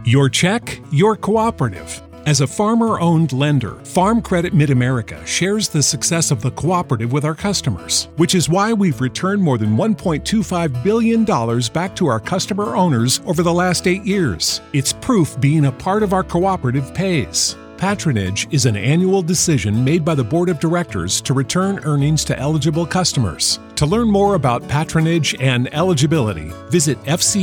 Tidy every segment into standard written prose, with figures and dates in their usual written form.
Your check, your cooperative. As a farmer-owned lender, Farm Credit Mid-America shares the success of the cooperative with our customers, which is why we've returned more than $1.25 billion back to our customer owners over the last 8 years. It's proof being a part of our cooperative pays. Patronage is an annual decision made by the Board of Directors to return earnings to eligible customers. To learn more about patronage and eligibility, visit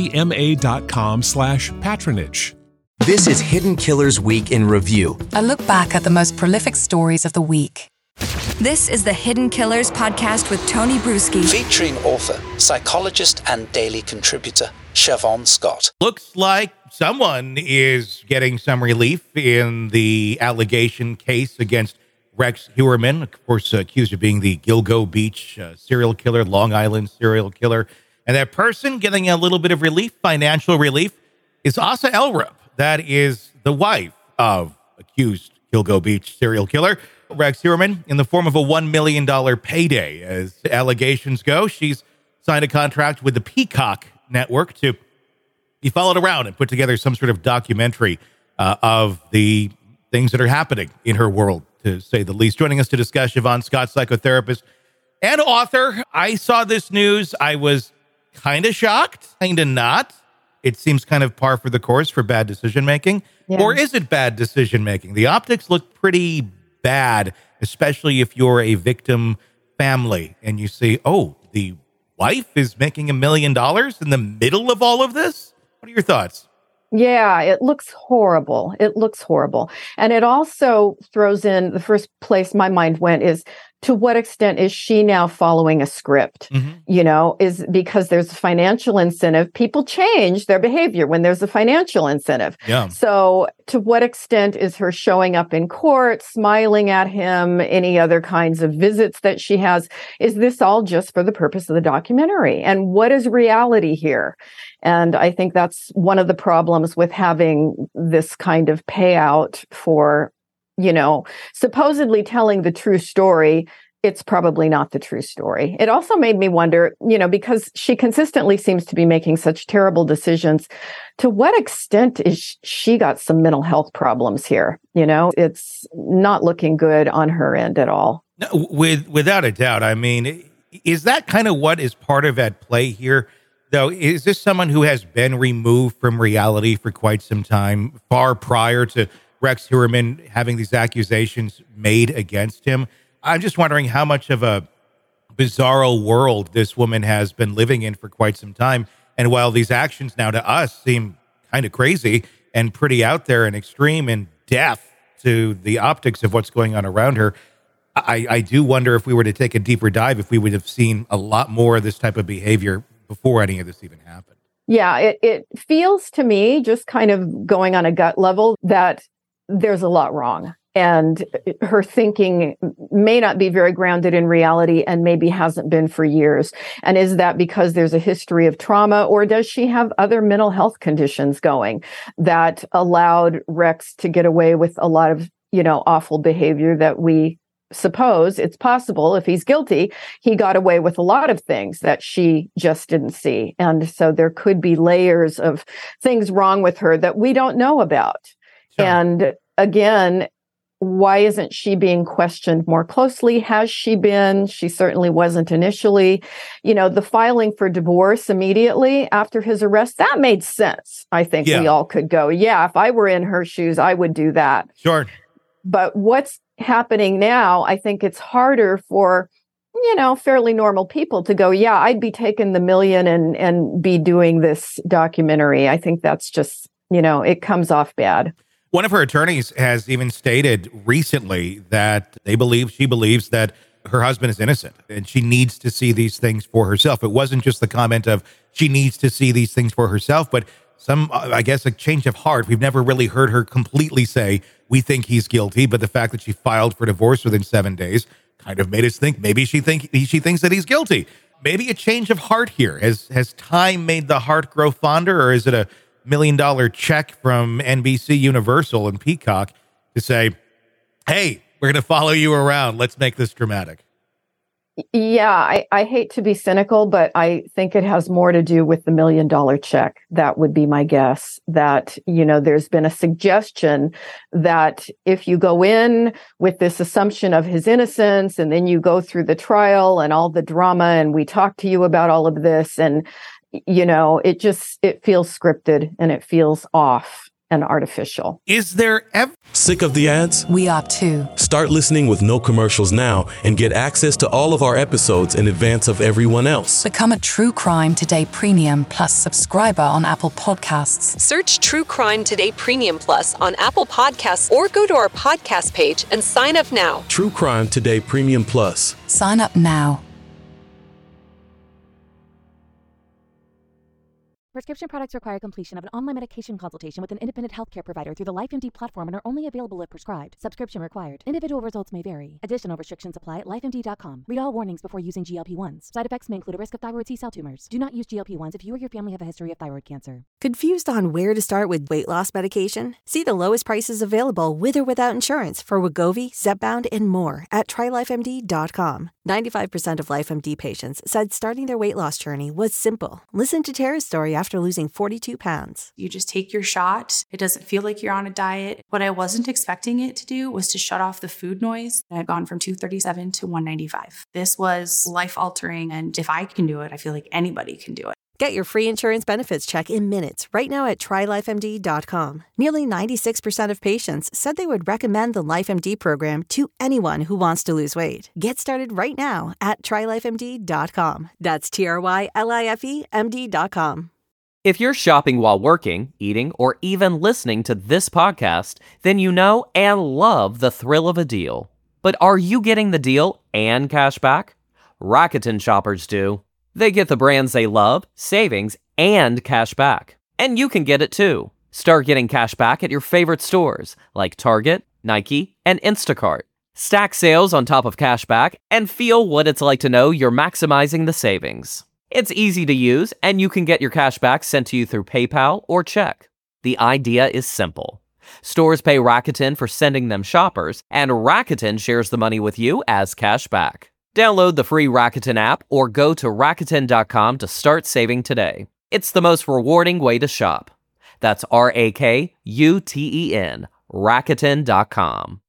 fcma.com/patronage. This is Hidden Killers Week in Review. A look back at the most prolific stories of the week. This is the Hidden Killers podcast with Tony Brueski. Featuring author, psychologist, and daily contributor, Siobhan Scott. Looks like someone is getting some relief in the allegation case against Rex Heuermann, of course, accused of being the Gilgo Beach serial killer, Long Island serial killer. And that person getting a little bit of relief, financial relief, is Asa Elrup. That is the wife of accused Gilgo Beach serial killer, Rex Heuermann, in the form of a $1 million payday. As allegations go, she's signed a contract with the Peacock Network to be followed around and put together some sort of documentary of the things that are happening in her world, to say the least. Joining us to discuss, Siobhan Scott, psychotherapist and author. I saw this news. I was kind of shocked, kind of not. It seems kind of par for the course for bad decision-making. Yeah. Or is it bad decision-making? The optics look pretty bad, especially if you're a victim family and you see, oh, the wife is making $1 million in the middle of all of this? What are your thoughts? Yeah, it looks horrible. It looks horrible. And it also throws in, the first place my mind went is, to what extent is she now following a script? Mm-hmm. Is because there's a financial incentive. People change their behavior when there's a financial incentive. Yeah. So to what extent is her showing up in court, smiling at him, any other kinds of visits that she has? Is this all just for the purpose of the documentary? And what is reality here? And I think that's one of the problems with having this kind of payout for, supposedly telling the true story. It's probably not the true story. It also made me wonder, because she consistently seems to be making such terrible decisions, to what extent is she got some mental health problems here? It's not looking good on her end at all. No, without a doubt. I mean, is that kind of what is part of at play here? Though, is this someone who has been removed from reality for quite some time, far prior to Rex Heuermann having these accusations made against him? I'm just wondering how much of a bizarro world this woman has been living in for quite some time. And while these actions now to us seem kind of crazy and pretty out there and extreme and deaf to the optics of what's going on around her, I do wonder if we were to take a deeper dive, if we would have seen a lot more of this type of behavior before any of this even happened. Yeah, it feels to me, just kind of going on a gut level, that there's a lot wrong. And her thinking may not be very grounded in reality and maybe hasn't been for years. And is that because there's a history of trauma, or does she have other mental health conditions going that allowed Rex to get away with a lot of, awful behavior that we suppose it's possible if he's guilty, he got away with a lot of things that she just didn't see. And so there could be layers of things wrong with her that we don't know about. Sure. And again, why isn't she being questioned more closely? Has she been? She certainly wasn't initially. The filing for divorce immediately after his arrest, that made sense. I think we all could go, yeah, if I were in her shoes, I would do that. Sure. But what's happening now, I think it's harder for, fairly normal people to go, yeah, I'd be taking the $1 million and be doing this documentary. I think that's just, it comes off bad. One of her attorneys has even stated recently that she believes that her husband is innocent and she needs to see these things for herself. It wasn't just the comment of she needs to see these things for herself, but a change of heart. We've never really heard her completely say, we think he's guilty, but the fact that she filed for divorce within 7 days kind of made us think maybe she thinks that he's guilty. Maybe a change of heart here. Has time made the heart grow fonder, or is it a $1 million check from NBC Universal and Peacock to say, hey, we're going to follow you around. Let's make this dramatic. Yeah, I hate to be cynical, but I think it has more to do with the $1 million check. That would be my guess. That, there's been a suggestion that if you go in with this assumption of his innocence, and then you go through the trial and all the drama, and we talk to you about all of this, and, it feels scripted and it feels off and artificial. Is there ever... Sick of the ads? We are too. Start listening with no commercials now and get access to all of our episodes in advance of everyone else. Become a True Crime Today Premium Plus subscriber on Apple Podcasts. Search True Crime Today Premium Plus on Apple Podcasts or go to our podcast page and sign up now. True Crime Today Premium Plus. Sign up now. Prescription products require completion of an online medication consultation with an independent healthcare provider through the LifeMD platform and are only available if prescribed. Subscription required. Individual results may vary. Additional restrictions apply at lifemd.com. Read all warnings before using GLP-1s. Side effects may include a risk of thyroid C-cell tumors. Do not use GLP-1s if you or your family have a history of thyroid cancer. Confused on where to start with weight loss medication? See the lowest prices available with or without insurance for Wegovy, Zepbound, and more at TryLifeMD.com. 95% of LifeMD patients said starting their weight loss journey was simple. Listen to Tara's story after losing 42 pounds. You just take your shot. It doesn't feel like you're on a diet. What I wasn't expecting it to do was to shut off the food noise. I had gone from 237 to 195. This was life-altering, and if I can do it, I feel like anybody can do it. Get your free insurance benefits check in minutes right now at TryLifeMD.com. Nearly 96% of patients said they would recommend the LifeMD program to anyone who wants to lose weight. Get started right now at TryLifeMD.com. That's TryLifeMD.com. If you're shopping while working, eating, or even listening to this podcast, then you know and love the thrill of a deal. But are you getting the deal and cash back? Rakuten shoppers do. They get the brands they love, savings, and cash back. And you can get it too. Start getting cash back at your favorite stores like Target, Nike, and Instacart. Stack sales on top of cash back and feel what it's like to know you're maximizing the savings. It's easy to use, and you can get your cash back sent to you through PayPal or check. The idea is simple. Stores pay Rakuten for sending them shoppers, and Rakuten shares the money with you as cash back. Download the free Rakuten app or go to Rakuten.com to start saving today. It's the most rewarding way to shop. That's Rakuten, Rakuten.com.